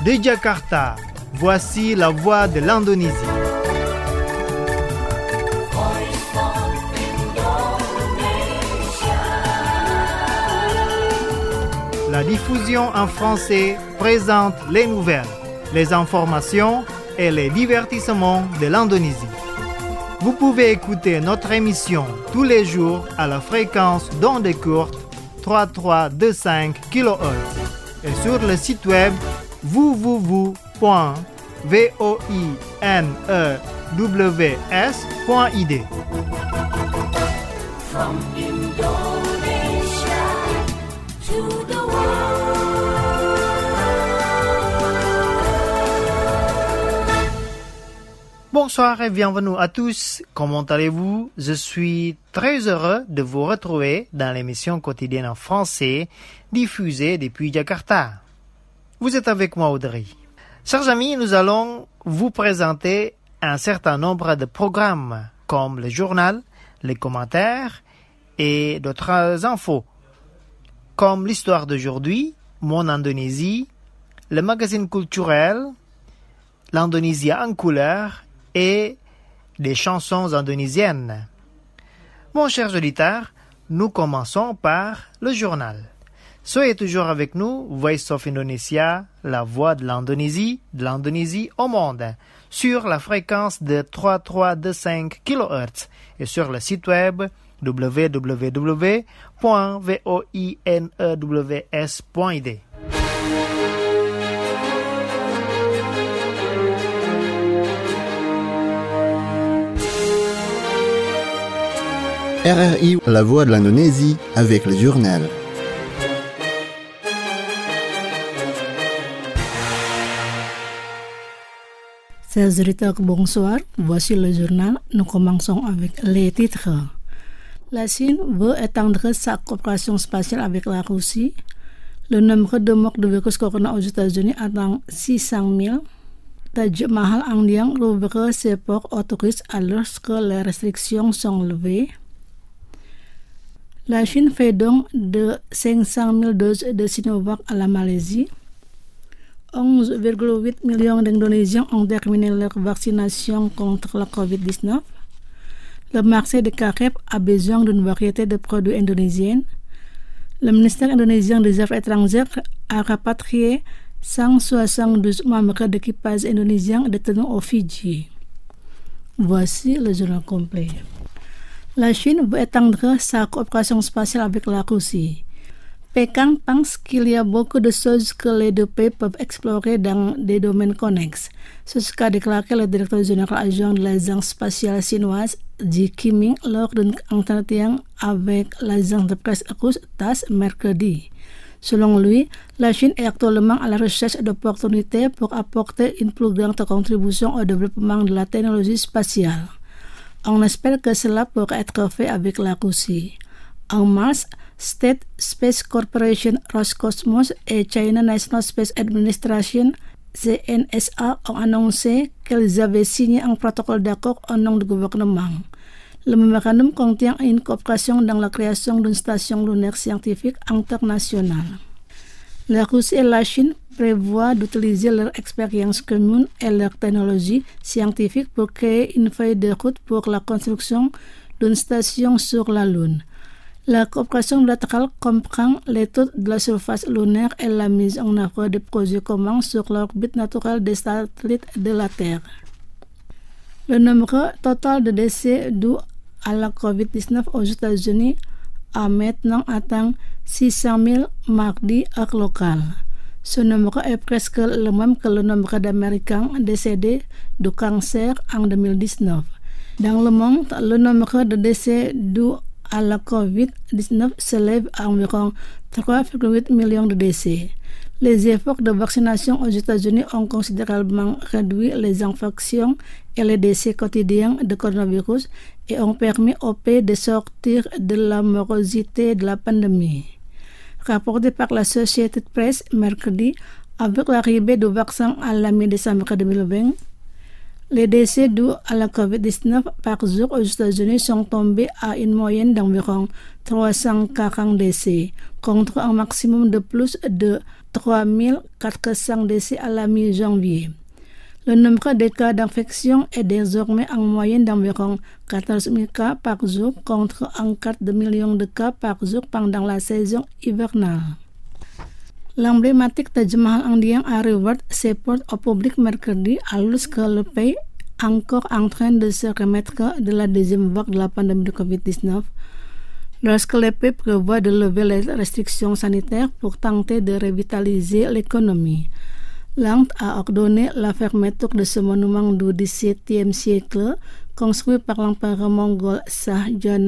De Jakarta, voici la voix de l'Indonésie. La diffusion en français présente les nouvelles, les informations et les divertissements de l'Indonésie. Vous pouvez écouter notre émission tous les jours à la fréquence d'ondes courtes 3325 kHz et sur le site web www.voinews.id. From Indonesia to the Bonsoir et bienvenue à tous. Comment allez-vous? Je suis très heureux de vous retrouver dans l'émission quotidienne en français diffusée depuis Jakarta. Vous êtes avec moi, Audrey. Chers amis, nous allons vous présenter un certain nombre de programmes comme le journal, les commentaires et d'autres infos, comme l'histoire d'aujourd'hui, Mon Indonésie, le magazine culturel, l'Indonésie en couleur et des chansons indonésiennes. Mon cher auditeur, nous commençons par le journal. Soyez toujours avec nous, Voice of Indonesia, la voix de l'Indonésie au monde, sur la fréquence de 3325 kHz et sur le site web www.voinews.id. RRI, la voix de l'Indonésie, avec le journal. Chers auditeurs, bonsoir. Voici le journal. Nous commençons avec les titres. La Chine veut étendre sa coopération spatiale avec la Russie. Le nombre de morts de virus corona aux États-Unis atteint 600 000. Taj Mahal Andiang rouvre ses ports aux touristes alors que les restrictions sont levées. La Chine fait don de 500 000 doses de Sinovac à la Malaisie. 11,8 millions d'Indonésiens ont terminé leur vaccination contre la COVID-19. Le marché de Careb a besoin d'une variété de produits indonésiens. Le ministère indonésien des Affaires étrangères a rapatrié 172 membres d'équipage indonésien détenus aux Fidji. Voici le journal complet. La Chine veut étendre sa coopération spatiale avec la Russie. Pékin pense qu'il y a beaucoup de choses que les deux pays peuvent explorer dans des domaines connexes. C'est ce qu'a déclaré le directeur général adjoint de l'agence spatiale chinoise, Ji Qiming, lors d'un entretien avec l'agence de presse russe TASS mercredi. Selon lui, la Chine est actuellement à la recherche d'opportunités pour apporter une plus grande contribution au développement de la technologie spatiale. On espère que cela pourra être fait avec la Russie. En mars, State Space Corporation Roscosmos et China National Space Administration CNSA ont annoncé qu'elles avaient signé un protocole d'accord au nom du gouvernement. Le mémorandum contient une coopération dans la création d'une station lunaire scientifique internationale. La Russie et la Chine prévoient d'utiliser leur expérience commune et leur technologie scientifique pour créer une feuille de route pour la construction d'une station sur la Lune. La coopération bilatérale comprend l'étude de la surface lunaire et la mise en œuvre de projets communs sur l'orbite naturelle des satellites de la Terre. Le nombre total de décès dus à la COVID-19 aux États-Unis a maintenant atteint 600 000 mardi heure locale. Ce nombre est presque le même que le nombre d'Américains décédés du cancer en 2019. Dans le monde, le nombre de décès dus à la COVID-19 s'élève à environ 3,8 millions de décès. Les efforts de vaccination aux États-Unis ont considérablement réduit les infections et les décès quotidiens de coronavirus et ont permis au pays de sortir de la morosité de la pandémie. Rapporté par la Associated Press mercredi, avec l'arrivée du vaccin à la mi-décembre 2020, Les décès dus à la COVID-19 par jour aux États-Unis sont tombés à une moyenne d'environ 340 décès, contre un maximum de plus de 3400 décès à la mi-janvier. Le nombre de cas d'infection est désormais en moyenne d'environ 14 000 cas par jour, contre 1,4 million de cas par jour pendant la saison hivernale. L'emblématique Taj Mahal indien a rouvert ses portes au public mercredi, alors que le pays est encore en train de se remettre de la deuxième vague de la pandémie de COVID-19. Lorsque le pays prévoit de lever les restrictions sanitaires pour tenter de revitaliser l'économie, l'Inde a ordonné la fermeture de ce monument du XVIIe siècle, construit par l'empereur mongol Shah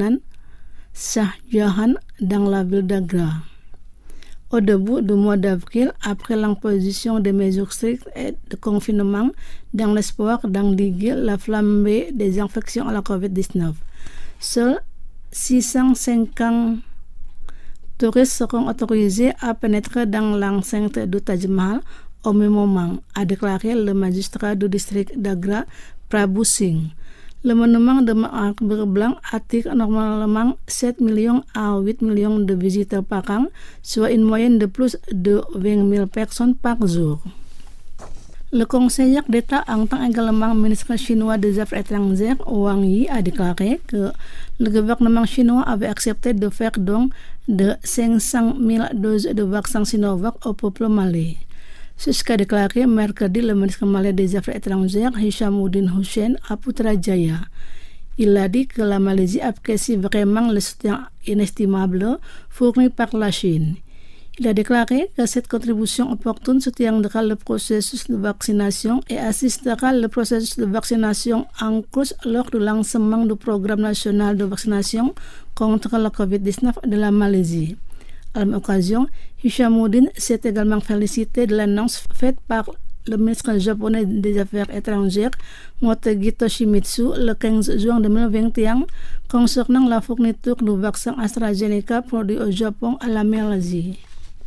Jahan dans la ville d'Agra. Au début du mois d'avril, après l'imposition des mesures strictes et de confinement, dans l'espoir d'endiguer la flambée des infections à la COVID-19, seuls 650 touristes seront autorisés à pénétrer dans l'enceinte du Taj Mahal au même moment, a déclaré le magistrat du district d'Agra, Prabhu Singh. Le monument de marbre blanc attire normalement 7 millions à 8 millions de visiteurs par an, soit une moyenne de plus de 20 000 personnes par jour. Le conseiller d'État en tant également ministre chinois des Affaires étrangères, Wang Yi, a déclaré que le gouvernement chinois avait accepté de faire don de 500 000 doses de vaccin Sinovac au peuple malais. C'est ce qu'a déclaré mercredi le ministre malais des Affaires étrangères, Hishamuddin Hussein, à Putrajaya. Il a dit que la Malaisie apprécie vraiment le soutien inestimable fourni par la Chine. Il a déclaré que cette contribution opportune soutiendra le processus de vaccination et assistera le processus de vaccination en cours lors du lancement du programme national de vaccination contre la COVID-19 de la Malaisie. À la même occasion, Hishamuddin s'est également félicité de l'annonce faite par le ministre japonais des Affaires étrangères, Motegi Toshimitsu, le 15 juin 2021, concernant la fourniture du vaccin AstraZeneca produit au Japon à la Malaisie.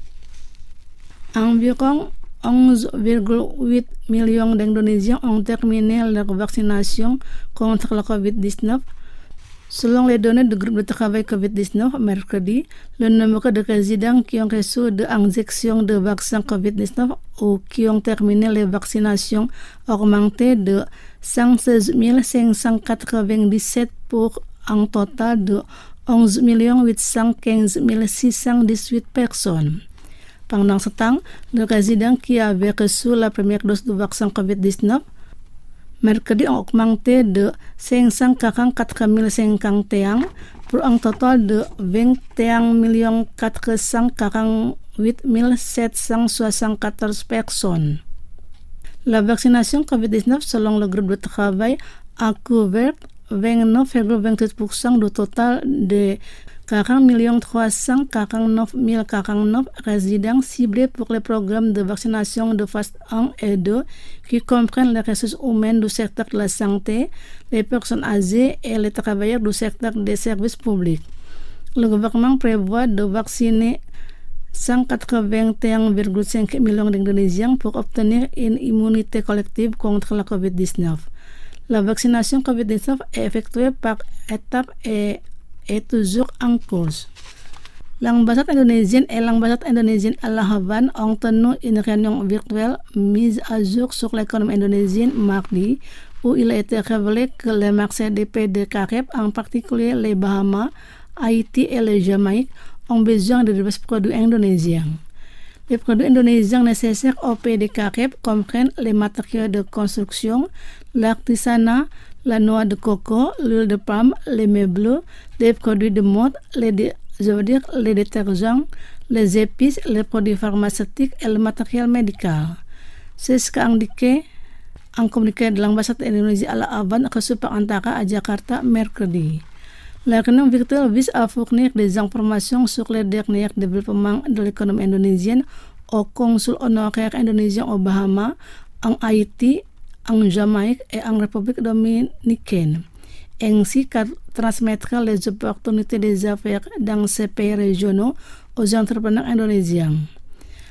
Environ 11,8 millions d'Indonésiens ont terminé leur vaccination contre la COVID-19. Selon les données du groupe de travail COVID-19, mercredi, le nombre de résidents qui ont reçu des injections de vaccins COVID-19 ou qui ont terminé les vaccinations a augmenté de 116 597 pour un total de 11 815 618 personnes. Pendant ce temps, les résidents qui avaient reçu la première dose du vaccin COVID-19 mercredi ont augmenté de 544 051 pour un total de 21 448 774 personnes. La vaccination COVID-19, selon le groupe de travail, a couvert 29,28% du total des 40 349 049 résidents ciblés pour les programmes de vaccination de phase 1 et 2 qui comprennent les ressources humaines du secteur de la santé, les personnes âgées et les travailleurs du secteur des services publics. Le gouvernement prévoit de vacciner 181,5 millions d'Indonésiens pour obtenir une immunité collective contre la COVID-19. La vaccination COVID-19 est effectuée par étapes et est toujours en cours. L'ambassade indonésienne et l'ambassade indonésienne à La Havane ont tenu une réunion virtuelle mise à jour sur l'économie indonésienne mardi, où il a été révélé que les marchés des pays des Caraïbes, en particulier les Bahamas, Haïti et les Jamaïques, ont besoin de divers produits indonésiens. Les produits indonésiens nécessaires aux pays des Caraïbes comprennent les matériaux de construction, l'artisanat, la noix de coco, l'huile de palme, les meubles, les produits de mode, les détergents, les épices, les produits pharmaceutiques et le matériel médical. C'est ce qu'a indiqué un communiqué de l'ambassade d'Indonésie à La Havane reçu par Antara à Jakarta mercredi. La réunion virtuelle vise à fournir des informations sur les derniers développements de l'économie indonésienne aux consuls honoraires indonésiens aux Bahamas, en Haïti, en Jamaïque et en République dominicaine, ainsi qu'à transmettre les opportunités des affaires dans ces pays régionaux aux entrepreneurs indonésiens.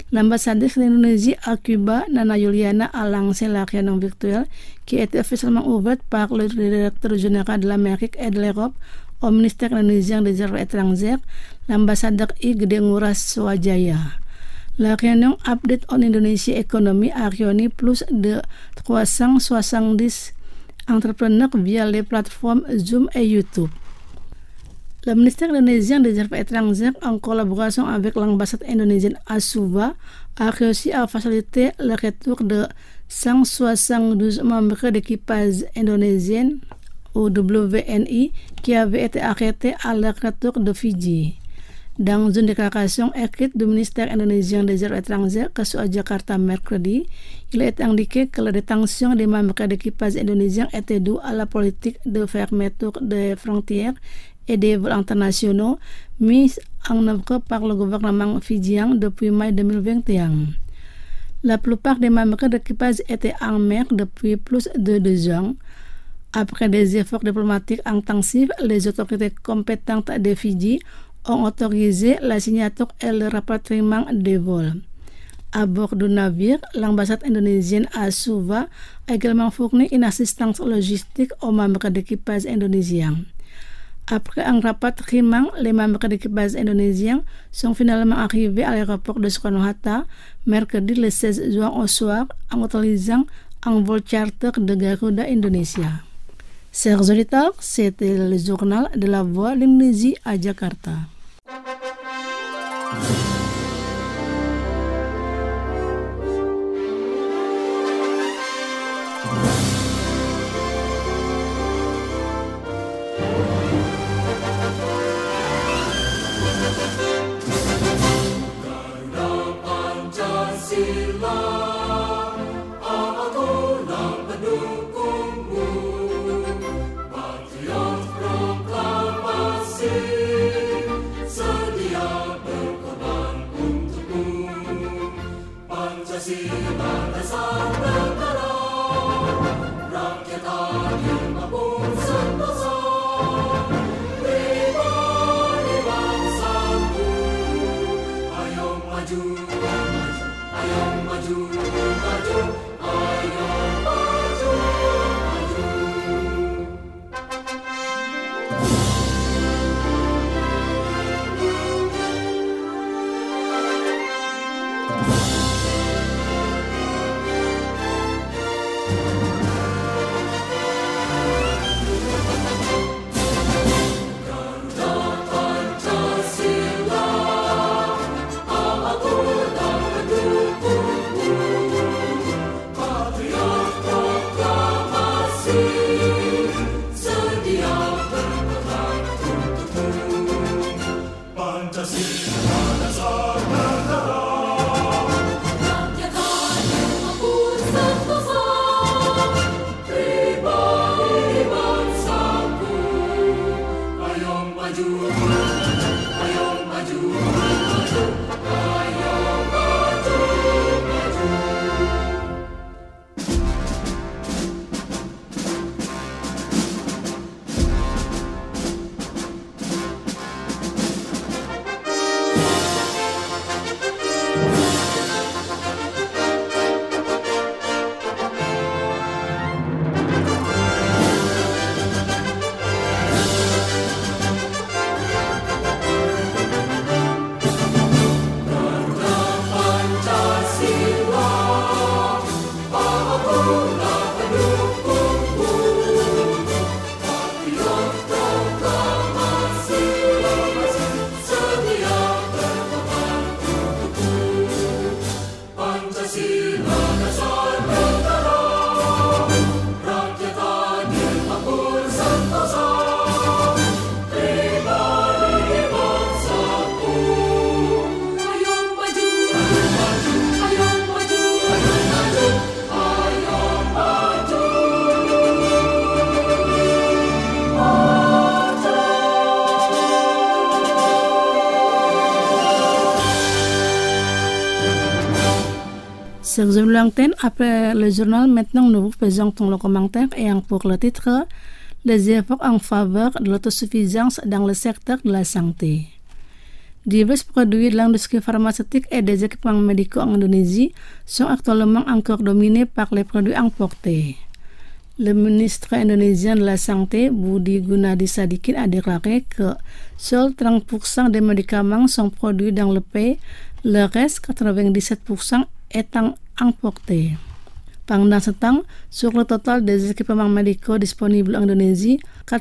L'ambassadrice d'Indonésie à Cuba, Nana Juliana, a lancé la réunion virtuelle qui a été officiellement ouverte par le directeur général de l'Amérique et de l'Europe au ministère indonésien des Affaires étrangères, l'ambassadeur I Gede Ngurah Swajaya. La réunion Update on Indonesia Economy a réuni plus de 370 entrepreneurs via les plateformes Zoom et YouTube. Le ministère indonésien des Affaires étrangères, en collaboration avec l'ambassade indonésienne à Suva, a réussi à faciliter le retour de 172 membres d'équipage indonésienne au WNI qui avaient été arrêtés à leur retour de Fidji. Dans une déclaration écrite du ministère indonésien des Affaires étrangères à Jakarta mercredi, il est indiqué que la détention des membres d'équipage indonésien était due à la politique de fermeture des frontières et des vols internationaux mis en œuvre par le gouvernement fidjien depuis mai 2021. La plupart des membres d'équipage étaient en mer depuis plus de 2 ans. Après des efforts diplomatiques intensifs, les autorités compétentes de Fidji ont autorisé la signature et le rapatriement des vols. À bord du navire, l'ambassade indonésienne à Suva a également fourni une assistance logistique aux membres d'équipage indonésiens. Après un rapatriement, les membres d'équipage indonésiens sont finalement arrivés à l'aéroport de Soekarno-Hatta mercredi le 16 juin au soir en utilisant un vol charter de Garuda Indonesia. Chers auditeurs, c'était le journal de la Voix de l'Indonésie à Jakarta. Chers amis, après le journal, maintenant nous vous présentons le commentaire ayant pour le titre « Les efforts en faveur de l'autosuffisance dans le secteur de la santé ». Divers produits de l'industrie pharmaceutique et des équipements médicaux en Indonésie sont actuellement encore dominés par les produits importés. Le ministre indonésien de la Santé, Budi Gunadi Sadikin, a déclaré que seuls 30% des médicaments sont produits dans le pays, le reste, 97%, étant importés. Pendant ce temps, sur le total des équipements médicaux disponibles en Indonésie,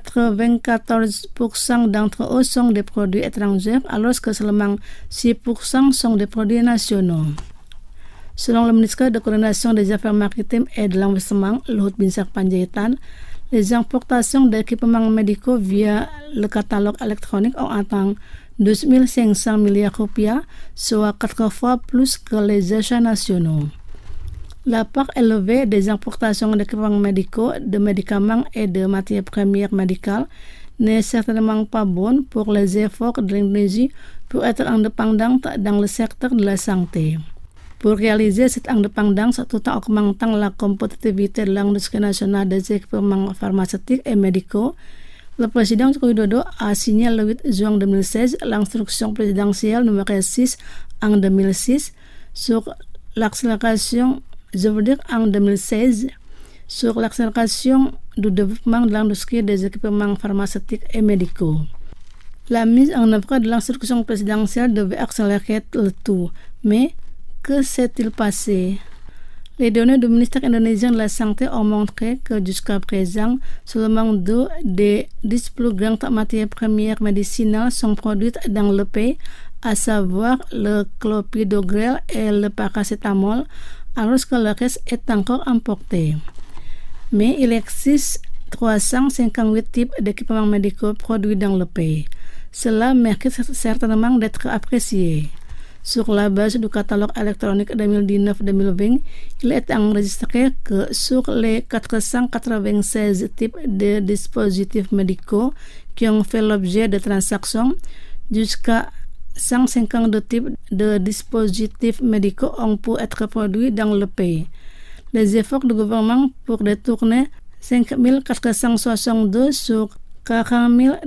94% d'entre eux sont des produits étrangers, alors que seulement 6% sont des produits nationaux. Selon le ministre de coordination des affaires maritimes et de l'investissement, Luhut Binsar Panjaitan, les importations d'équipements médicaux via le catalogue électronique ont atteint 12 500 milliards rupiah, soit 4 fois plus que les achats nationaux. La part élevée des importations d'équipements médicaux, de médicaments et de matières premières médicales n'est certainement pas bonne pour les efforts de l'Indonésie pour être indépendante dans le secteur de la santé. Pour réaliser cette indépendance tout en augmentant la compétitivité de l'industrie nationale des équipements pharmaceutiques et médicaux, le président Joko Widodo a signé le 8 juin 2016 l'instruction présidentielle numéro 6 en 2006 sur l'accélération, en 2016, sur l'accélération du développement de l'industrie des équipements pharmaceutiques et médicaux. La mise en œuvre de l'instruction présidentielle devait accélérer le tout, mais que s'est-il passé? Les données du ministère indonésien de la Santé ont montré que jusqu'à présent, seulement 2 des 10 plus grandes matières premières médicinales sont produites dans le pays, à savoir le clopidogrel et le paracétamol, alors que le reste est encore importé. Mais il existe 358 types d'équipements médicaux produits dans le pays. Cela mérite certainement d'être apprécié. Sur la base du catalogue électronique 2019-2020, il est enregistré que sur les 496 types de dispositifs médicaux qui ont fait l'objet de transactions, jusqu'à 152 types de dispositifs médicaux ont pu être produits dans le pays. Les efforts du gouvernement pour détourner 5 462 sur 40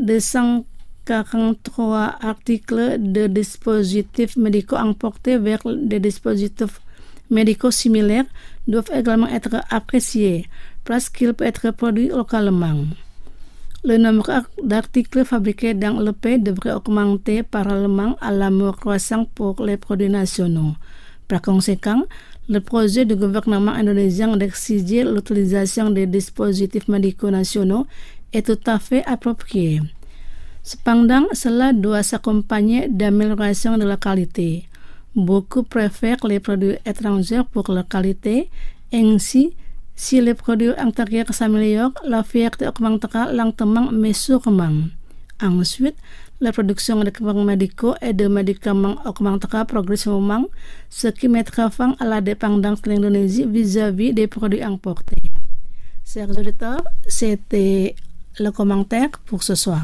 243 articles de dispositifs médicaux importés vers des dispositifs médicaux similaires doivent également être appréciés parce qu'il peut être produit localement. Le nombre d'articles fabriqués dans le pays devrait augmenter parallèlement à la mort croissante pour les produits nationaux. Par conséquent, le projet du gouvernement indonésien d'exiger l'utilisation des dispositifs médicaux nationaux est tout à fait approprié. Cependant, cela doit s'accompagner d'amélioration de la qualité. Beaucoup préfèrent les produits étrangers pour leur qualité. Ainsi, si les produits intérieurs s'améliorent, la fierté augmentera lentement mais sûrement. Ensuite, la production d'équipements médicaux et de médicaments augmentera progressivement, ce qui mettra fin à la dépendance de l'Indonésie vis-à-vis des produits importés. Chers auditeurs, c'était le commentaire pour ce soir.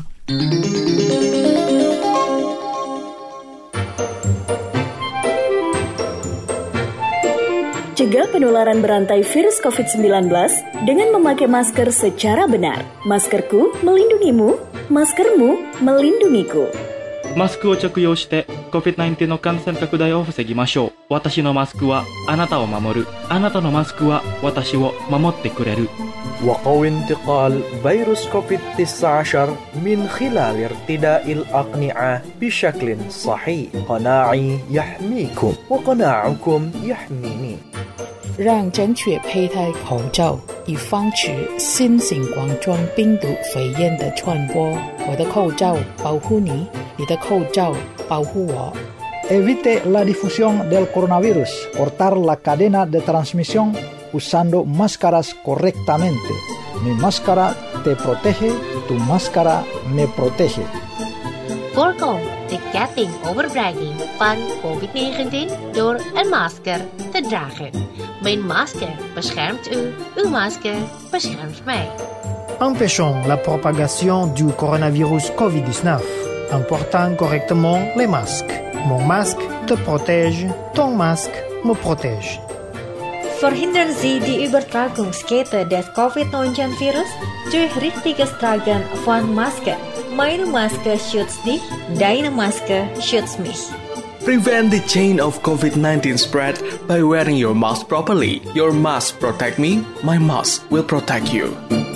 Cegah penularan berantai virus COVID-19 dengan memakai masker secara benar. Maskerku melindungimu, maskermu melindungiku. マスクを着用して COVID-19 の感染拡大を防ぎましょう。私のマスクはあなたを守る。あなたのマスクは私を守ってくれる。 وقوي انتقال فيروس كوفيد-19 من خلال ارتداء الأقنعة بشكل صحيح. قناعي يحميكم وقناعكم يحميني. 让正确佩戴口罩，以防止新型冠状病毒肺炎的传播。我的口罩保护你，你的口罩保护我。 Evite la difusión del coronavirus. Cortar la cadena de transmisión usando máscaras correctamente. Mi máscara te protege, tu máscara me protege. Voorkom de ketting overbrenging van COVID-19 door een masker te dragen. Mijn masker beschermt u, uw masker beschermt mij. Empêchons la propagation du coronavirus COVID-19 en portant correctement les masques. Mon masque te protège, ton masque me protège. Verhindern Sie die Übertragungskette des COVID-19-Virus durch richtiges Tragen von Masken. Meine Maske schützt dich, deine Maske schützt mich. Prevent the chain of COVID-19 spread by wearing your mask properly. Your mask protect me, my mask will protect you.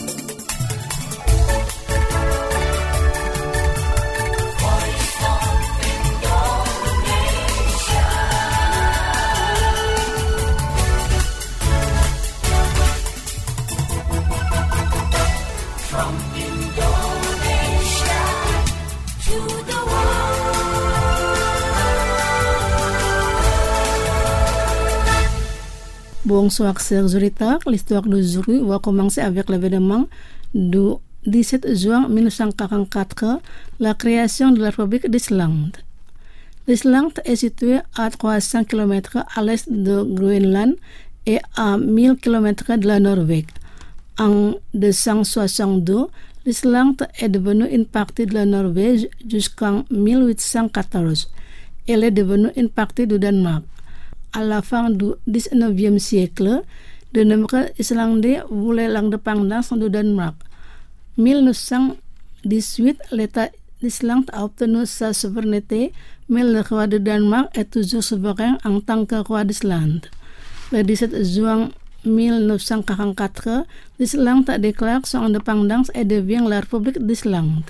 Bonsoir chers auditeurs, l'histoire d'aujourd'hui va commencer avec l'événement du 17 juin 1944, la création de la République d'Islande. L'Islande est située à 300 km à l'est de Groenland et à 1000 km de la Norvège. En 262, l'Islande est devenue une partie de la Norvège jusqu'en 1814. Elle est devenue une partie du Danemark. À la fin du 19e siècle, de nombreux Islandais voulaient l'indépendance du Danemark. En 1918, l'État d'Islande a obtenu sa souveraineté, mais le roi de Danemark est toujours souverain en tant que roi d'Islande. Le 17 juin 1944, l'Islande déclare son indépendance et devient la République d'Islande.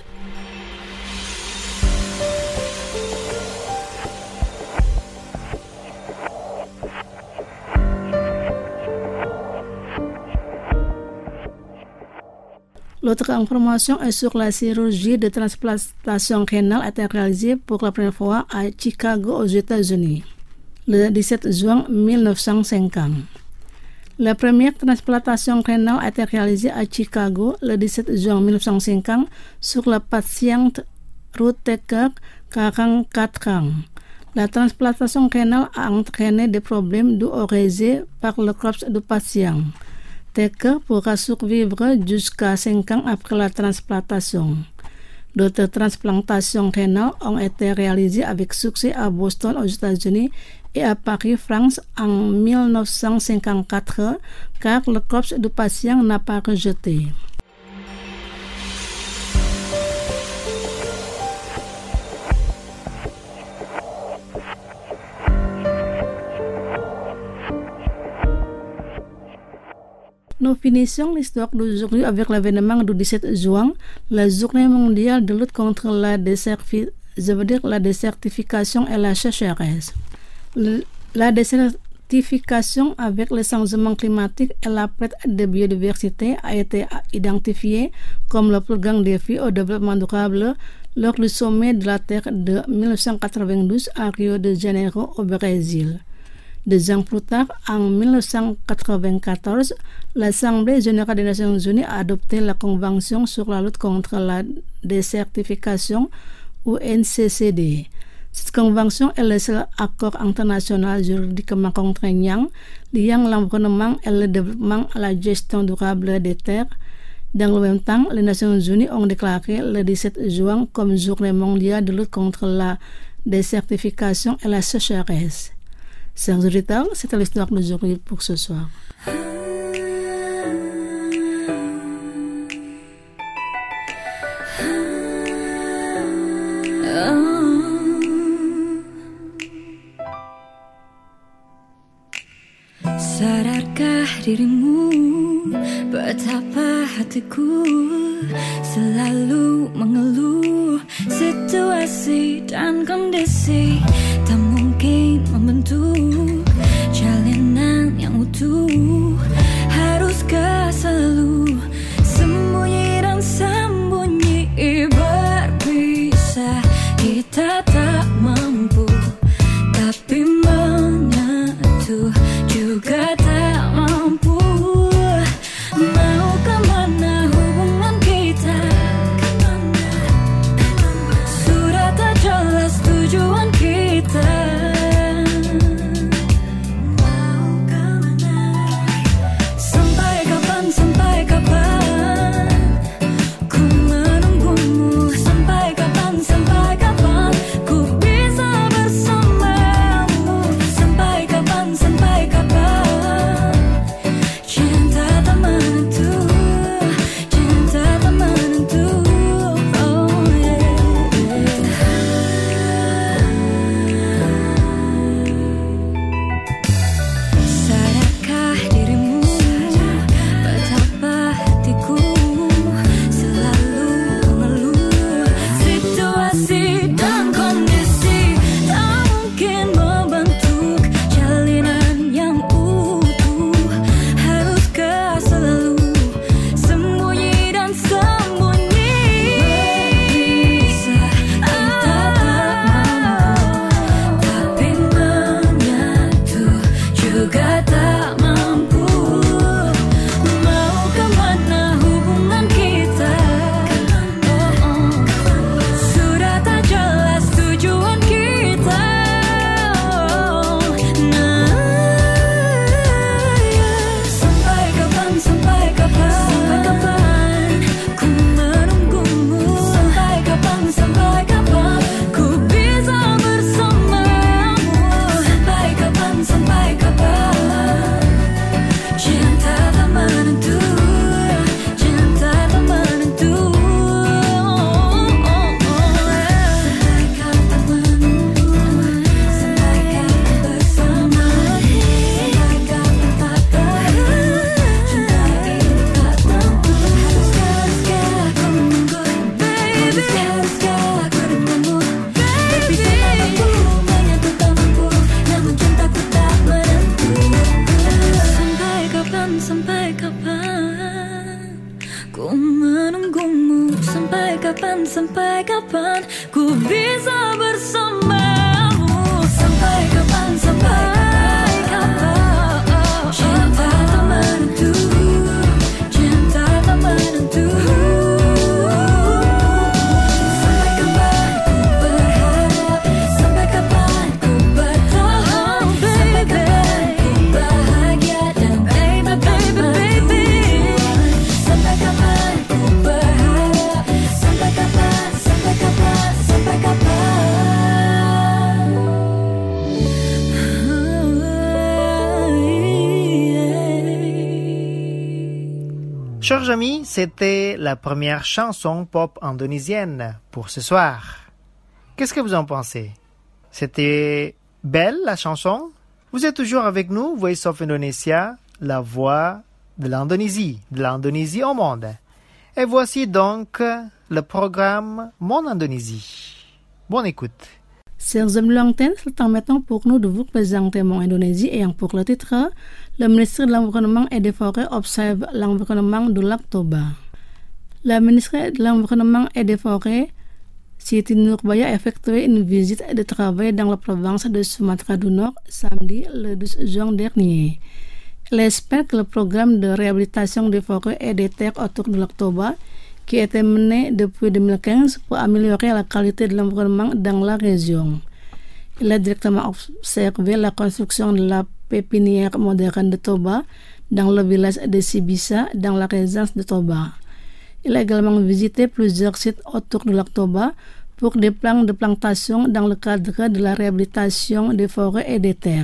L'autre information est sur la chirurgie de transplantation rénale a été réalisée pour la première fois à Chicago aux États-Unis, le 17 juin 1950. La première transplantation rénale a été réalisée à Chicago le 17 juin 1950 sur la patiente Ruth Taker, 44 ans. La transplantation rénale a entraîné des problèmes dus au rejet par le corps du patient. Taker pourra survivre jusqu'à 5 ans après la transplantation. D'autres transplantations rénales ont été réalisées avec succès à Boston aux États-Unis et à Paris, France en 1954, car le corps du patient n'a pas rejeté. Nous finissons l'histoire d'aujourd'hui avec l'événement du 17 juin, la journée mondiale de lutte contre la désertification et la sécheresse. La désertification avec le changement climatique et la perte de biodiversité a été identifiée comme le plus grand défi au développement durable lors du sommet de la Terre de 1992 à Rio de Janeiro au Brésil. 2 ans plus tard, en 1994, l'Assemblée générale des Nations unies a adopté la Convention sur la lutte contre la désertification ou NCCD. Cette convention est le seul accord international juridiquement contraignant liant l'environnement et le développement à la gestion durable des terres. Dans le même temps, les Nations unies ont déclaré le 17 juin comme journée mondiale de lutte contre la désertification et la sécheresse. Chers auditeurs, c'était l'histoire d'aujourd'hui pour ce soir. Sadarkah dirimu betapa hatiku selalu mengeluh situasi dan kondisi tak mungkin membentuk jalinan yang utuh. Haruskah selalu sembunyi dan sembunyi berpisah? Kita tak mampu tapi menyatu juga tak mampu. Mau kemana hubungan kita? Sudah tak jelas tujuan kita. Mau kemana? Sampai kapan? Sampai kapan? Ku menunggumu. Sampai kapan? Sampai kapan? Ku sampai kapan ku bisa bersamamu? Sampai kapan, sampai kapan? Cinta tak menentu, cinta tak menentu. Sampai kapan ku berharap, sampai kapan ku bertahan, sampai kapan ku bahagia dan baby, baby, baby. Sampai kapan ku berharap, sampai kapan, sampai kapan, sampai kapan. Chers amis, c'était la première chanson pop indonésienne pour ce soir. Qu'est-ce que vous en pensez? C'était belle la chanson? Vous êtes toujours avec nous, Voice of Indonesia, la voix de l'Indonésie au monde. Et voici donc le programme Mon Indonésie. Bonne écoute. Chers amis lointains, c'est le temps maintenant pour nous de vous présenter Mon Indonésie et pour le titre, le ministre de l'Environnement et des Forêts observe l'environnement de Lac Toba. La ministre de l'Environnement et des Forêts, Siti Nurbaya, a effectué une visite de travail dans la province de Sumatra du Nord samedi le 12 juin dernier. Elle espère que le programme de réhabilitation des forêts et des terres autour de Lac Toba, qui a été mené depuis 2015 pour améliorer la qualité de l'environnement dans la région. Il a directement observé la construction de la pépinière moderne de Toba dans le village de Sibisa, dans la résidence de Toba. Il a également visité plusieurs sites autour de Lac Toba pour des plans de plantation dans le cadre de la réhabilitation des forêts et des terres.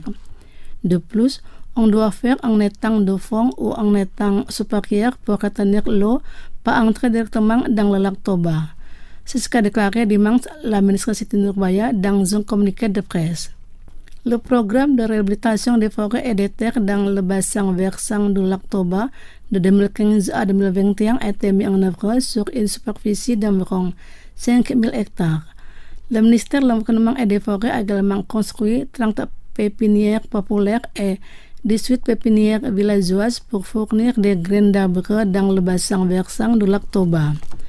De plus, on doit faire un étang de fond ou un étang supérieur pour retenir l'eau, pas entrer directement dans le lac Toba. C'est ce qu'a déclaré dimanche la ministre Siti Nurbaya dans un communiqué de presse. Le programme de réhabilitation des forêts et des terres dans le bassin versant du lac Toba de 2015 à 2021 a été mis en œuvre sur une superficie d'environ 5000 hectares. Le ministère de l'Environnement et des Forêts a également construit 30 pépinières populaires et 18 pépinières villageoises pour fournir des graines d'arbres dans le bassin versant du lac Toba.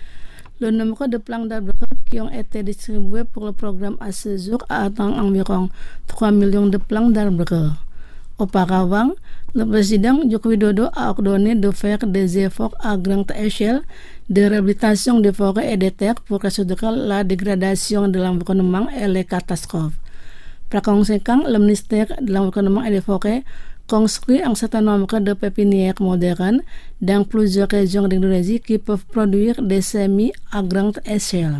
Le nombre de plants d'arbres qui ont été distribués pour le programme à ce jour atteint environ 3 millions de plants d'arbres. Auparavant, le président Joko Widodo a ordonné de faire des efforts à grande échelle de réhabilitation des forêts et des terres pour résoudre la dégradation de l'environnement et les catastrophes. Par conséquent, le ministère de l'Environnement et des Forêts construit un certain nombre de pépinières modernes dans plusieurs régions d'Indonésie qui peuvent produire des semis à grande échelle.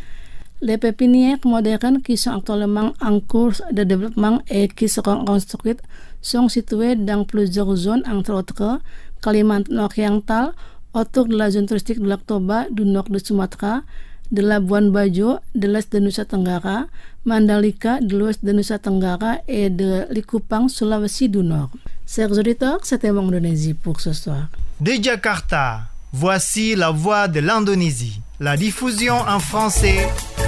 Les pépinières modernes qui sont actuellement en cours de développement et qui seront construites sont situées dans plusieurs zones, entre autres Kalimantan Oriental, autour de la zone touristique de Lac Toba, du nord de Sumatra, de Labuan Bajo, de l'est de Nusa Tenggara, Mandalika, de l'ouest de Nusa Tenggara et de Likupang, Sulawesi du Nord. Chers auditeurs, c'était Mon Indonésie pour ce soir. De Jakarta, voici la voix de l'Indonésie. La diffusion en français.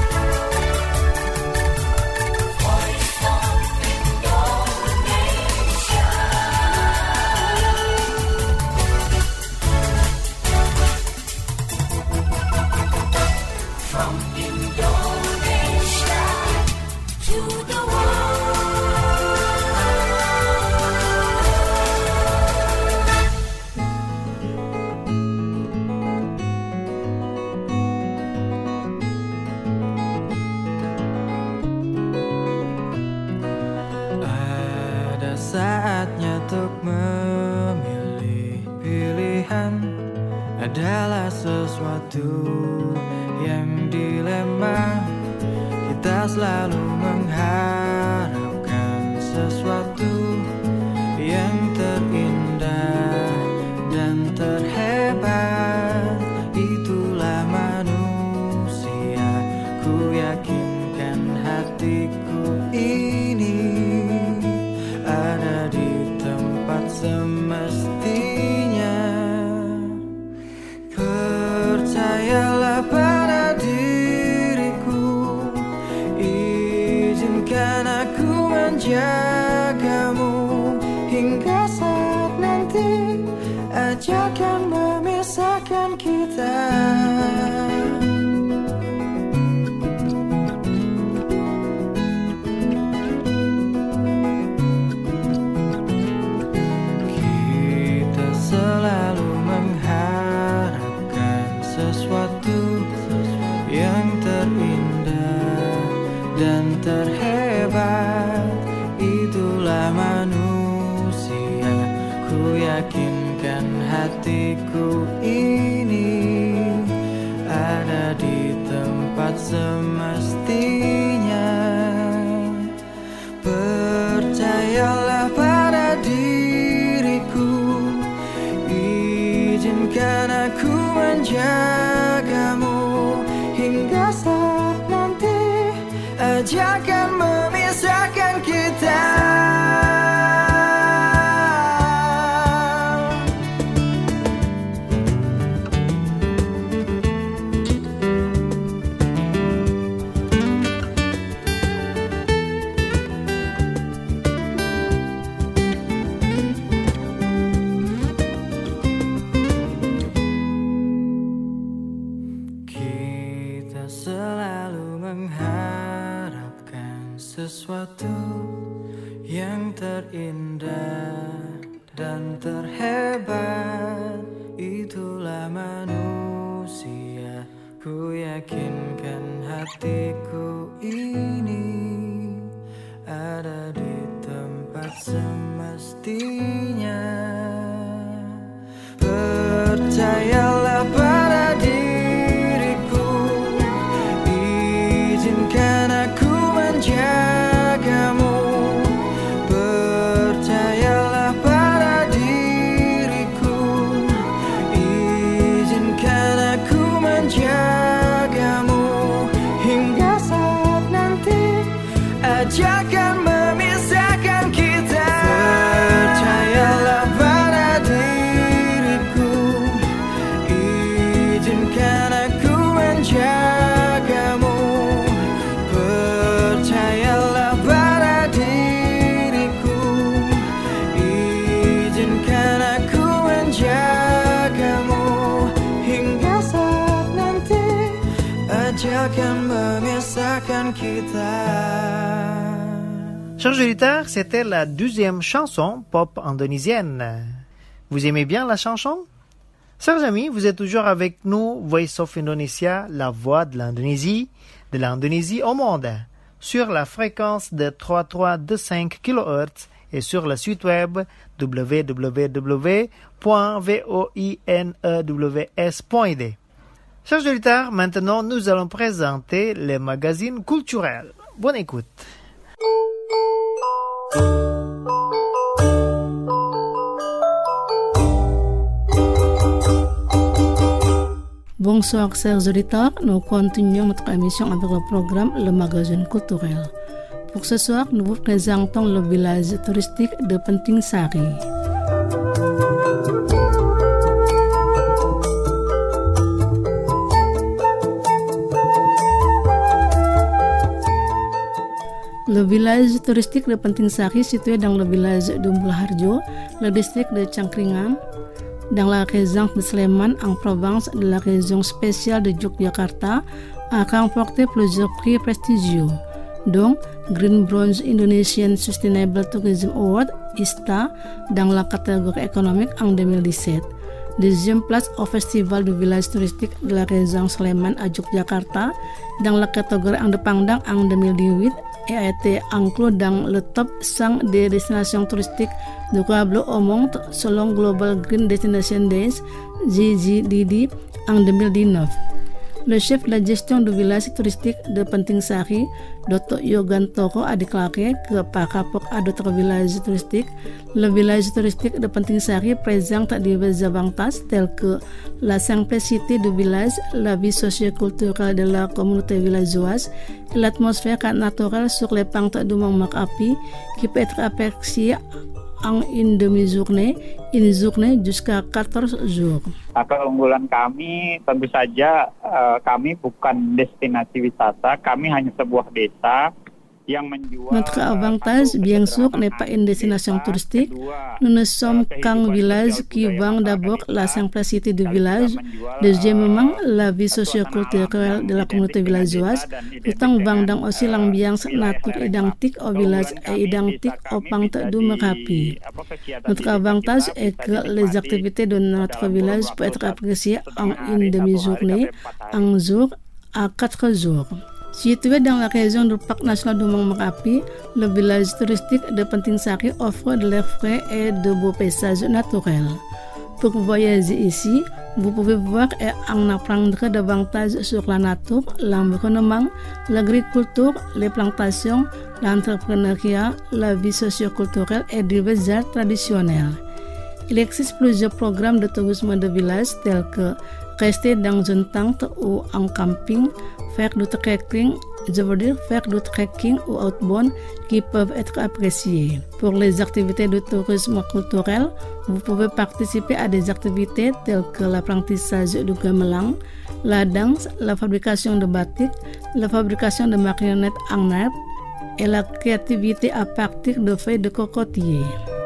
Saatnya untuk memilih. Pilihan adalah sesuatu yang dilema. Kita selalu mengharapkan sesuatu yang terindah dan terhebat. Itulah manusia. Ku yakinkan hatiku ini ada di tempat semestinya. Percayalah pada diriku, terindah dan terhebat, itulah manusia. Ku yakinkan hatiku ini ada di tempat semestinya. Percayalah pada diriku, izinkan aku menjagamu hingga saat nanti ajakan memisahkan kita. Kita selalu mengharapkan sesuatu yang terindah dan terhebat, itulah manusia. Ku yakinkan hatiku ini ada di tempat semestinya. Percayalah pada diriku, izinkan aku menjagamu. Percayalah pada diriku, izinkan aku menjagamu hingga saat nanti ajakan memisahkan kita. Percayalah pada diriku, izinkan aku menjagamu. Percayalah pada diriku, izinkan aku menjagamu hingga saat nanti ajakan memisahkan kita. Chers auditeurs, c'était la 12e chanson pop indonésienne. Vous aimez bien la chanson? Chers amis, vous êtes toujours avec nous, Voice of Indonesia, la voix de l'Indonésie au monde, sur la fréquence de 3325 kHz et sur le site web www.voinews.id. Chers auditeurs, maintenant nous allons présenter les magazines culturels. Bonne écoute. Bonsoir chers auditeurs, nous continuons notre émission avec le programme Le Magazine Culturel. Pour ce soir, nous vous présentons le village touristique de Penting Sari. Le village touristique de Penting Sari, situé dans le village de Mbulharjo, le district de Cangkringan, dans la région de Sleman, en province de la région spéciale de Yogyakarta, a remporté plusieurs prix prestigieux, dont Green Bronze Indonesian Sustainable Tourism Award (ISTA) dans la catégorie économique en 2017. Deuxième place au Festival du village touristique de la région Sleman à Yogyakarta dans la catégorie indépendant en 2018 et a été inclus dans le top 100 des destinations touristiques durables au monde selon Global Green Destination Days (GGDD) en 2019. Le chef de la gestion du village touristique de Penting Sari, Dr. Yogantoro, a déclaré que par rapport à d'autres villages touristiques, le village touristique de Penting Sari présente divers avantages tels que la simplicité du village, la vie socioculturelle de la communauté villageoise, et l'atmosphère naturelle sur les pentes du mont Merapi qui peut être appréciée en une demi-journée, une journée jusqu'à 14 jours. Keunggulan kami tentu saja kami bukan destinasi wisata, kami hanya sebuah desa yang menjual. Notre avantage, bien sûr, n'est pas une destination touristique. Nous ne sommes qu'un village qui vend d'abord la simplicité du village, deuxièmement la vie socioculturelle de la communauté villageoise, tout en vendant aussi l'ambiance naturelle identique au village et identique aux pentes du Merapi. Notre avantage est que les activités de notre village peuvent être appréciées en une demi-journée, un jour, à 4 jours. Situé dans la région du parc national du Mont Merapi, le village touristique de Penting Sari offre de l'air frais et de beaux paysages naturels. Pour voyager ici, vous pouvez voir et en apprendre davantage sur la nature, l'environnement, l'agriculture, les plantations, l'entrepreneuriat, la vie socioculturelle et divers arts traditionnels. Il existe plusieurs programmes de tourisme de village tels que rester dans une tente ou en camping, faire du trekking ou outbound qui peuvent être appréciés. Pour les activités de tourisme culturel, vous pouvez participer à des activités telles que l'apprentissage du gamelan, la danse, la fabrication de batik, la fabrication de marionnettes en herbe et la créativité à partir de feuilles de cocotier.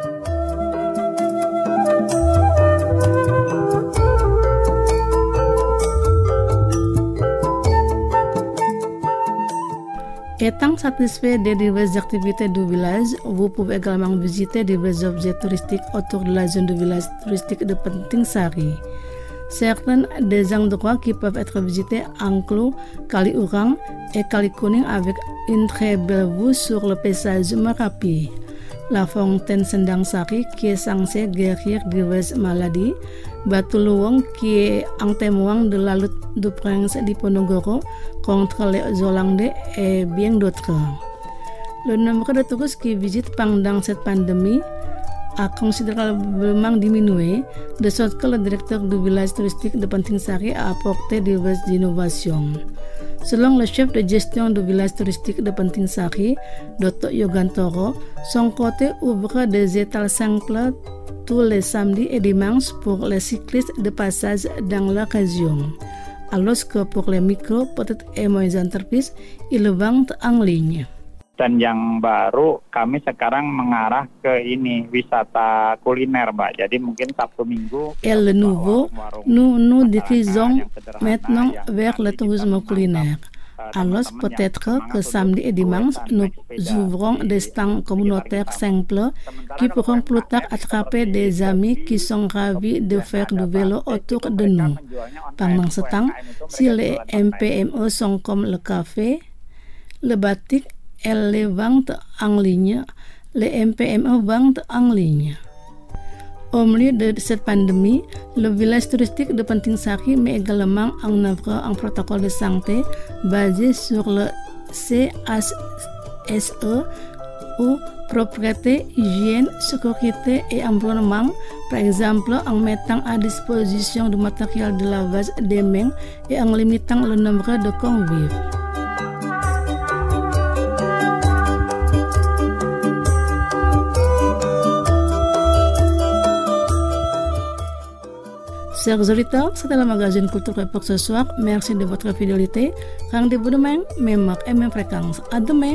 Étant satisfait des diverses activités du village, vous pouvez également visiter divers objets touristiques autour de la zone du village touristique de Penting Sari. Certains des endroits qui peuvent être visités incluent Kali Urang et Kali Kuning avec une très belle vue sur le paysage Merapi. La fontaine Sendang Sari qui est censée guérir diverses maladies, Batu Luwung qui est un témoin de la lutte du prince Diponegoro contre les Hollandais et bien d'autres. Le nombre de touristes qui visitent pendant cette pandémie a considérablement diminué, de sorte que le directeur du village touristique de Penting Sari a apporté diverses innovations. Selon le chef de gestion du village touristique de Penting Sari, Dr. Yogantoro, son côté ouvre des étals simples tous les samedis et dimanches pour les cyclistes de passage dans la région. Alors que pour les micro, petites et moyennes entreprises, ils vendent en ligne. Dan yang baru kami sekarang mengarah ke ini wisata kuliner, Mbak. Jadi mungkin Sabtu Minggu. Et le nouveau, nous dirigons maintenant vers le tourisme culinaire. Alors peut-être que samedi et dimanche, nous ouvrons des stands communautaires simples qui pourront plus tard attraper des amis qui sont ravis de faire du vélo autour de nous. Pendant ce temps, si les MPME sont comme le café, le batik et les ventes en ligne, les MPME vendent en ligne. Au milieu de cette pandémie, le village touristique de Penting Sari met également en œuvre un protocole de santé basé sur le CHSE ou propreté, hygiène, sécurité et environnement, par exemple en mettant à disposition du matériel de lavage des mains et en limitant le nombre de convives. Chers auditeurs, c'était le magazine culturel pour ce soir. Merci de votre fidélité. Rendez-vous demain, même heure et même fréquence. À demain.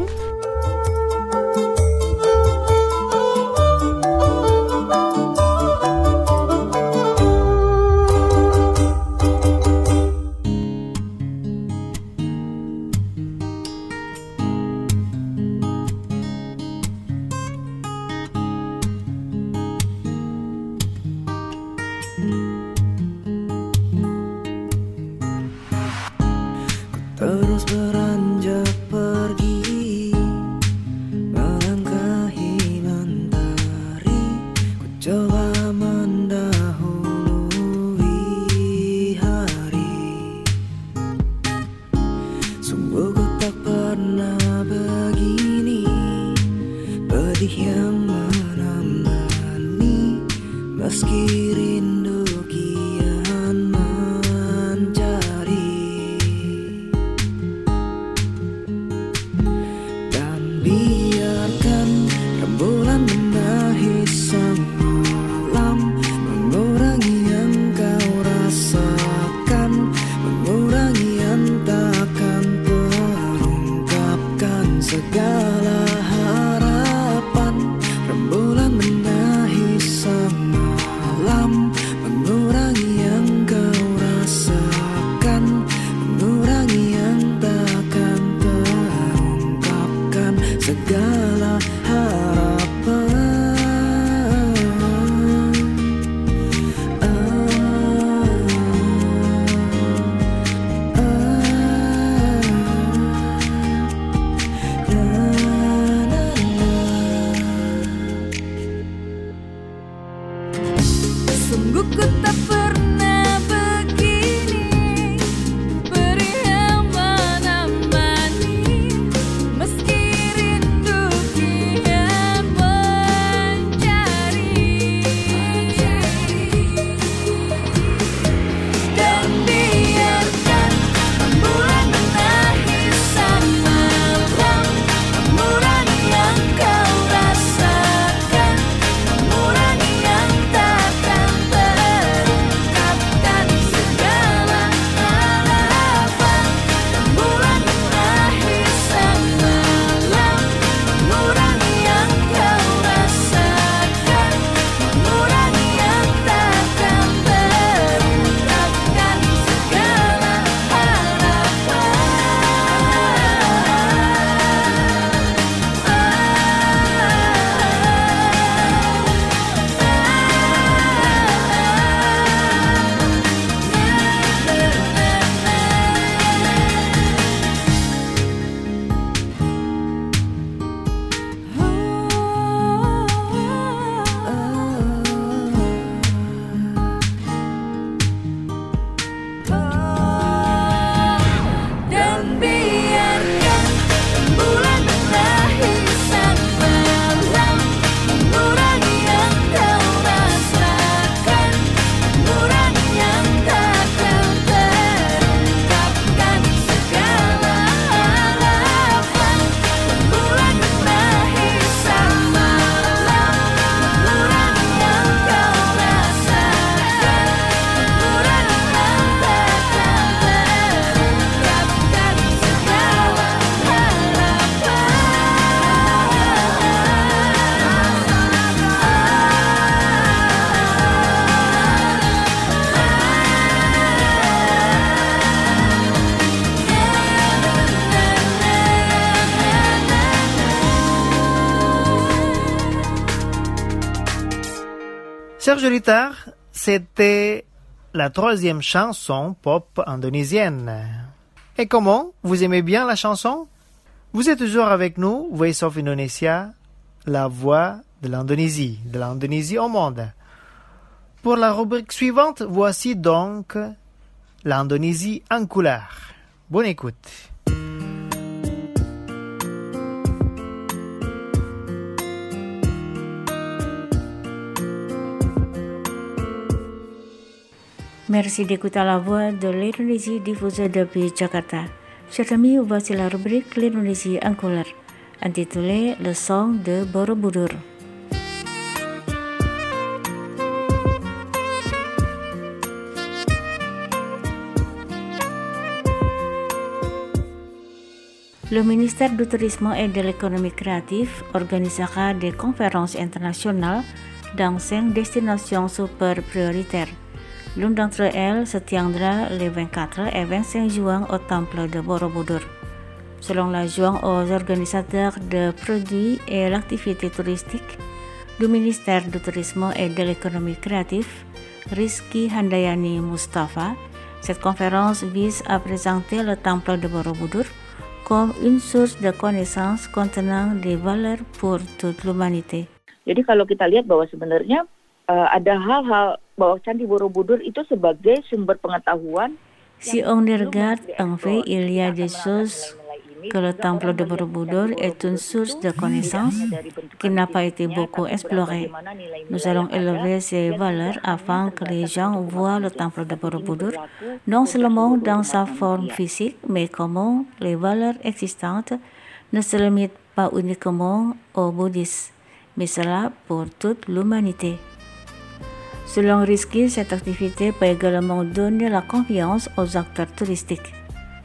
Terus beranjak pergi, melangkahi mentari, ku coba mendahului hari. Sungguh ku tak pernah begini, pedih yang menemani, meski rindu kian mencari. Biarkan rembulan menahi sang malam, mengurangi yang kau rasakan, mengurangi yang takkan terungkapkan segala harapan. Rembulan menahi sang malam, mengurangi yang kau rasakan, mengurangi yang takkan terungkapkan segala harapan. Chers auditeurs, c'était la 3e chanson pop indonésienne. Et comment? Vous aimez bien la chanson? Vous êtes toujours avec nous, Voice of Indonesia, la voix de l'Indonésie au monde. Pour la rubrique suivante, voici donc l'Indonésie en couleur. Bonne écoute. Merci d'écouter la voix de l'Indonésie diffusée depuis Jakarta. Chers amis, voici la rubrique l'Indonésie en couleur, intitulée Le son de Borobudur. Le ministère du Tourisme et de l'économie créative organisera des conférences internationales dans 5 destinations super prioritaires. L'une d'entre elles se tiendra les 24 et 25 juin au temple de Borobudur. Selon l'adjoint aux organisateurs de produits et l'activité touristique du ministère du Tourisme et de l'économie créative, Rizky Handayani Mustafa, cette conférence vise à présenter le temple de Borobudur comme une source de connaissances contenant des valeurs pour toute l'humanité. Jadi kalau kita lihat bahwa sebenarnya ada hal-hal bahwa Candi Borobudur itu sebagai sumber pengetahuan. Si on regarde en fait, il y a des choses que le temple de Borobudur est une source de connaissances qui n'a pas été beaucoup explorée. Nous allons élever ces valeurs afin que les gens voient le temple de Borobudur non seulement dans sa forme physique, mais comment les valeurs existantes ne se limitent pas uniquement aux bouddhistes, mais cela pour toute l'humanité. Selon Rizky, cette activité peut également donner la confiance aux acteurs touristiques.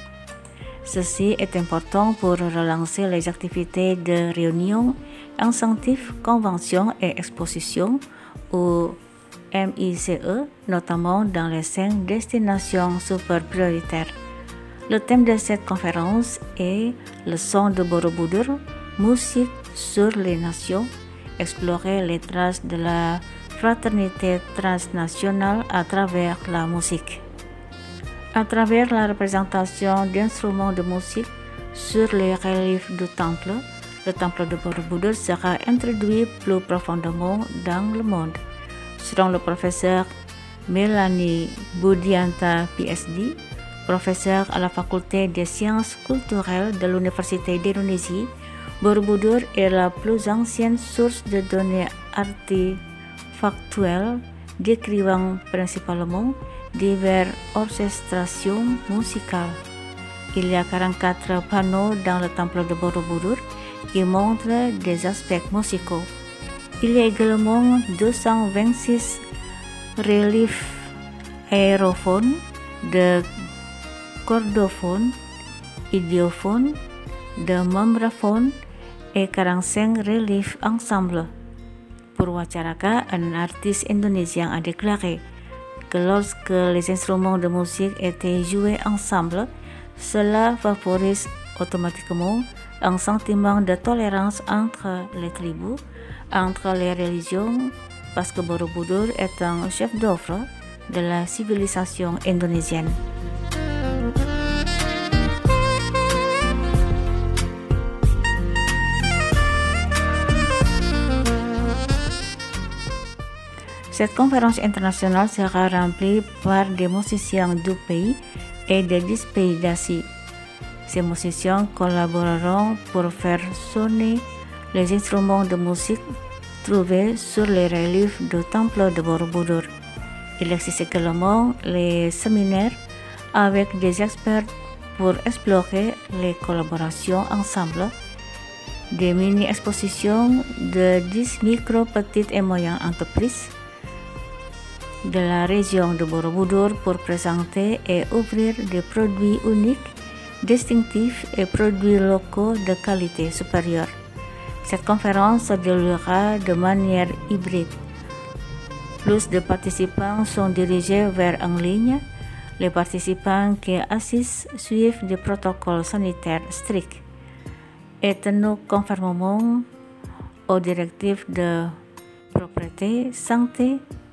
Ceci est important pour relancer les activités de réunions, incentives, conventions et expositions ou MICE, notamment dans les 5 destinations super prioritaires. Le thème de cette conférence est le son de Borobudur, musique sur les nations, explorer les traces de la fraternité transnationale à travers la musique. À travers la représentation d'instruments de musique sur les reliefs du temple, le temple de Borobudur sera introduit plus profondément dans le monde. Selon le professeur Melanie Budianta, PhD, professeur à la faculté des sciences culturelles de l'Université d'Indonésie, Borobudur est la plus ancienne source de données artefactuelles décrivant principalement diverses orchestrations musicales. Il y a 44 panneaux dans le temple de Borobudur qui montrent des aspects musicaux. Il y a également 226 reliefs aérophones, de chordophones, idiophones, de membraphones et 45 reliefs ensemble. Pour Wacaraka, un artiste indonésien a déclaré que lorsque les instruments de musique étaient joués ensemble, cela favorise automatiquement un sentiment de tolérance entre les tribus, entre les religions, parce que Borobudur est un chef-d'œuvre de la civilisation indonésienne. Cette conférence internationale sera remplie par des musiciens du pays et de 10 pays d'Asie. Ces musiciens collaboreront pour faire sonner les instruments de musique trouvés sur les reliefs du temple de Borobudur. Il existe également les séminaires avec des experts pour explorer les collaborations ensemble, des mini-expositions de 10 micro, petites et moyennes entreprises de la région de Borobudur pour présenter et ouvrir des produits uniques, distinctifs et produits locaux de qualité supérieure. Cette conférence se déroulera de manière hybride. Plus de participants sont dirigés vers en ligne. Les participants qui assistent suivent des protocoles sanitaires stricts et tenus conformément aux directives de propreté, santé,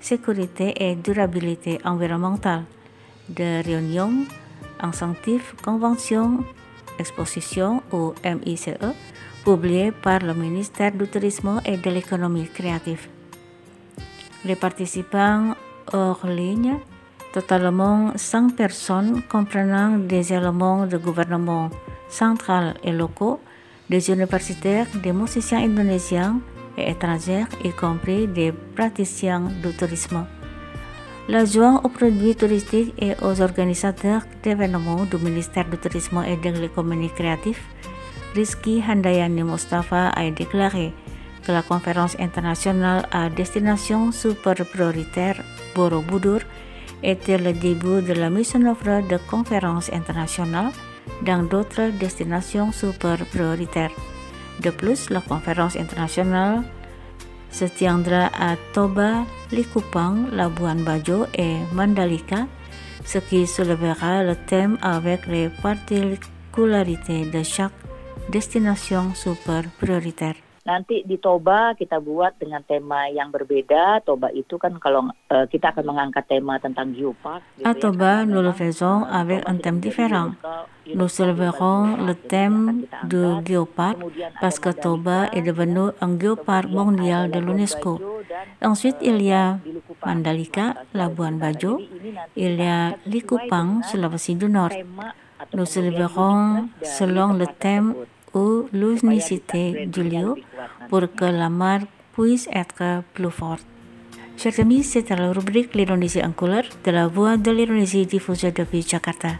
sécurité et durabilité environnementale, de réunions, incentives, conventions, expositions ou MICE, publiées par le ministère du Tourisme et de l'économie créative. Les participants hors ligne, totalement 5 personnes comprenant des éléments de gouvernement central et locaux, des universitaires, des musiciens indonésiens et étrangers, y compris des praticiens du tourisme. L'adjoint aux produits touristiques et aux organisateurs d'événements du ministère du Tourisme et de l'économie créative, Rizky Handayani Mustafa, a déclaré que la conférence internationale à destination super prioritaire Borobudur était le début de la mise en œuvre de conférences internationales dans d'autres destinations super prioritaires. De plus, la conférence internationale se tiendra à Toba, Likupang, Labuan Bajo et Mandalika, ce qui soulèvera le thème avec les particularités de chaque destination super prioritaire. Nanti di Toba kita buat dengan tema yang berbeda. Toba itu kan kalau kita akan mengangkat tema tentang geopark. À Toba, nous le faisons avec un thème différent. Nous soulèverons le thème du géoparc parce que Toba est devenu un géoparc mondial de l'UNESCO. Ensuite, il y a Mandalika, Labuan Bajo, il y a Likupang, Sulawesi du Nord. Nous soulèverons selon le thème ou l'unicité du lieu pour que la marque puisse être plus forte. Chers amis, c'était la rubrique L'Indonésie en couleur de la Voix de l'Indonésie diffusée depuis Jakarta.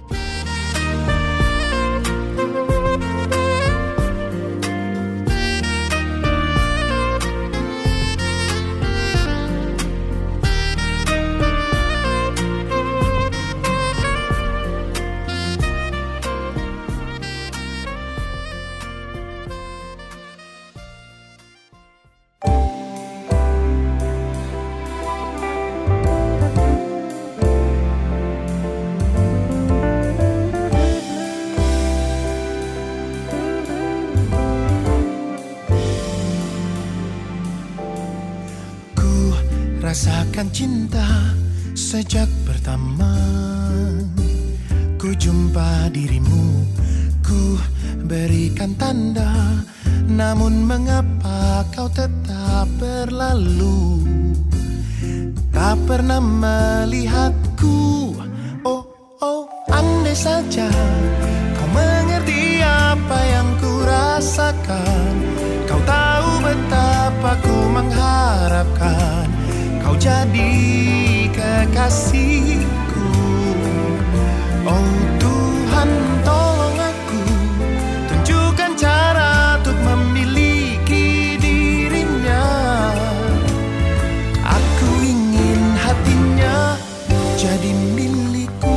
Rasakan cinta sejak pertama ku jumpa dirimu, ku berikan tanda, namun mengapa kau tetap berlalu, tak pernah melihatku. Oh, oh, andai saja kau mengerti apa yang ku rasakan, kau tahu betapa ku mengharapkan kau jadi kekasihku. Oh Tuhan, tolong aku, tunjukkan cara untuk memiliki dirinya. Aku ingin hatinya jadi milikku.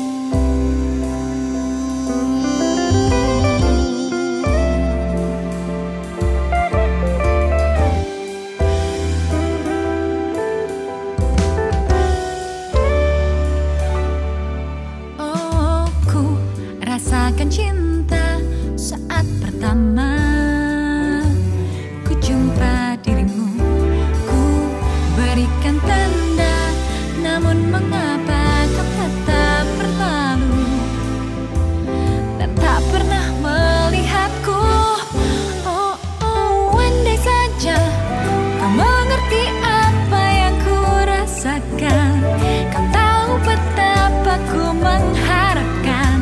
Rasakan cinta saat pertama ku jumpa dirimu, ku berikan tanda, namun mengapa kau tetap berlalu dan tak pernah melihatku. Oh, oh, andai saja kau mengerti apa yang ku rasakan, kau tahu betapa ku mengharapkan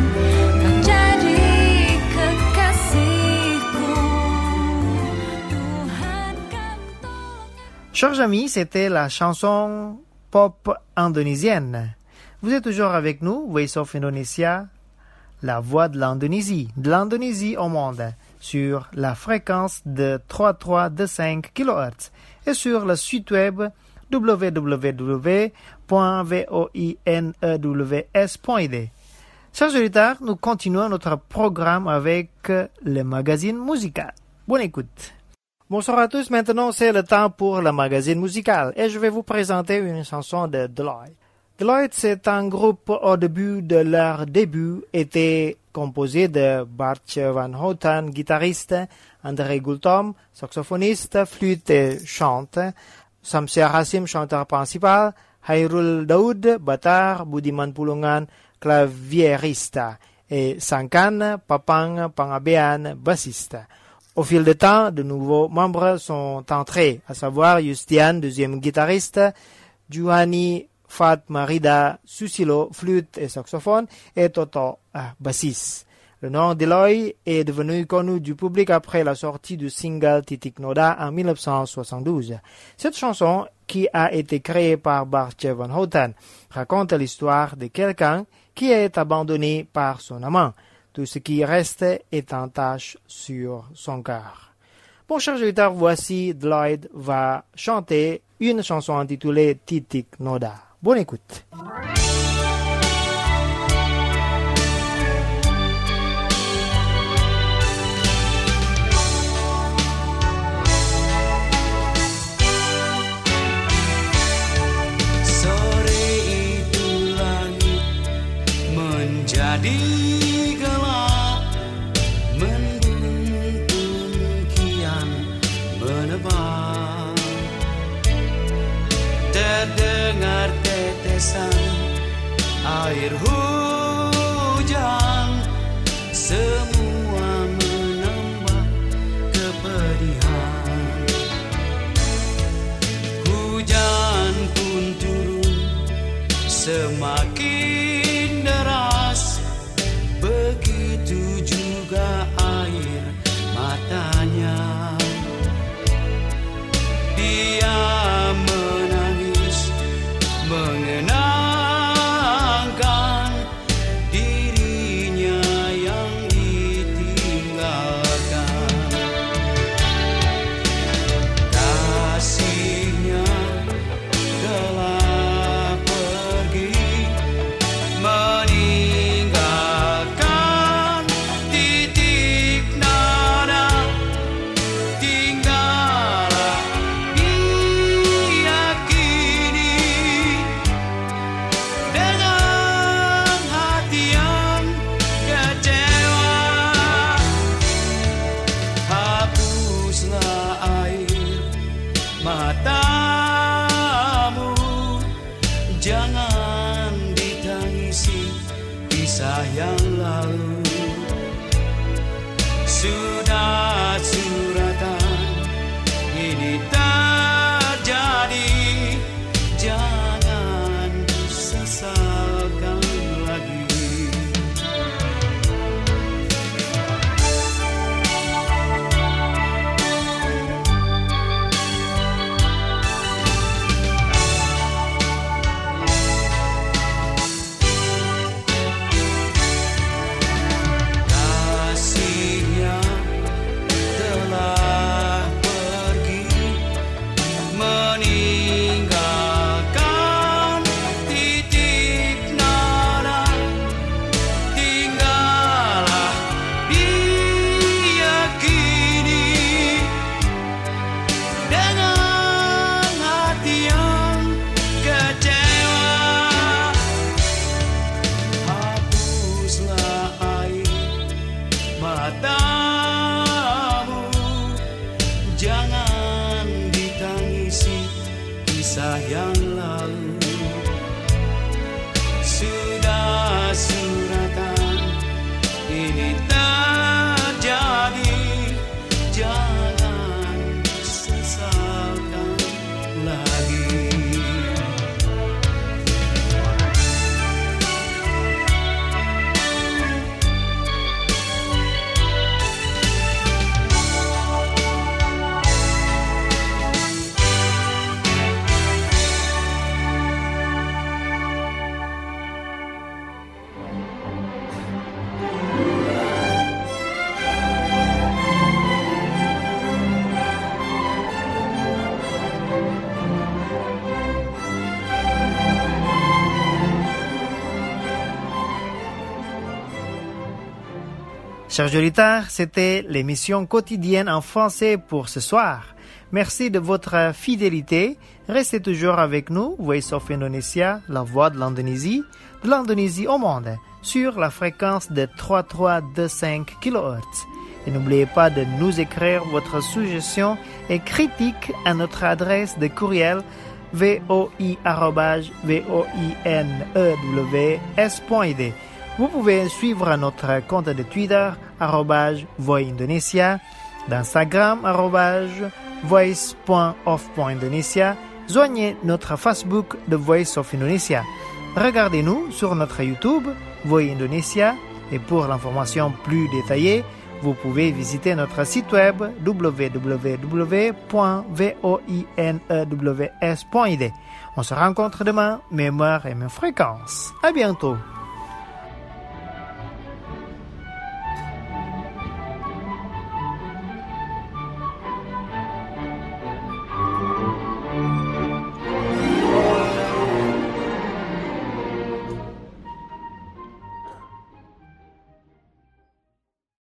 Chers amis, c'était la chanson pop indonésienne. Vous êtes toujours avec nous, Voice of Indonesia, la voix de l'Indonésie au monde, sur la fréquence de 3325 kHz et sur le site web www.voinews.id. Chers auditeurs, nous continuons notre programme avec le magazine musical. Bonne écoute. Bonsoir à tous, maintenant c'est le temps pour le magazine musical et je vais vous présenter une chanson de Deloitte. Deloitte, c'est un groupe au début de leur début, était composé de Bart Van Houten, guitariste, André Gultom, saxophoniste, flûte et chante, Samsia Hasim, chanteur principal, Hairul Daoud, batteur, Budiman Pulungan, clavierista, et Sankan Papang Pangabean, bassiste. Au fil du temps, de nouveaux membres sont entrés, à savoir Justian, deuxième guitariste, Juhani Fat Marida, Susilo, flûte et saxophone, et Toto, bassiste. Le nom d'Eloy est devenu connu du public après la sortie du single Titik Noda en 1972. Cette chanson, qui a été créée par Bartje van Houten, raconte l'histoire de quelqu'un qui est abandonné par son amant. Tout ce qui reste est en tache sur son cœur. Bon, chers auditeurs, voici Lloyd va chanter une chanson intitulée Titik Noda. Bonne écoute. Jadi gelap, mendung kian menebal. Terdengar tetesan air hujan, semua menambah kepedihan. Hujan pun turun semakin deras, begitu juga air matanya. Dia menangis mengenangkan dirinya yang ditinggalkan. Kasihnya telah pergi meninggalkan titik nada, tinggallah dia kini dengan hati yang kecewa. Hapuslah air matamu, jangan ditangisi kisah yang lalu. Sudah suratan ini terjadi, jangan disesalkan lagi. Kasihnya telah pergi meninggalkan titik nada, tinggallah dia kini dengan hati yang kecewa. Hapuslah air matamu, jangan ditangisi kisah yang lalu. Sudah suratan ini terjadi, jangan sesalkan lagi. Chers auditeurs, c'était l'émission quotidienne en français pour ce soir. Merci de votre fidélité. Restez toujours avec nous, Voice of Indonesia, la voix de l'Indonésie au monde, sur la fréquence de 3325 kHz. Et n'oubliez pas de nous écrire votre suggestion et critique à notre adresse de courriel voi@voinews.id. Vous pouvez suivre notre compte de Twitter @voindonesia, d'Instagram @voice.of.indonesia. Joignez notre Facebook The Voice of Indonesia. Regardez-nous sur notre YouTube Voi Indonesia et pour l'information plus détaillée, vous pouvez visiter notre site web www.voinews.id. On se rencontre demain, même heure et même fréquence. À bientôt.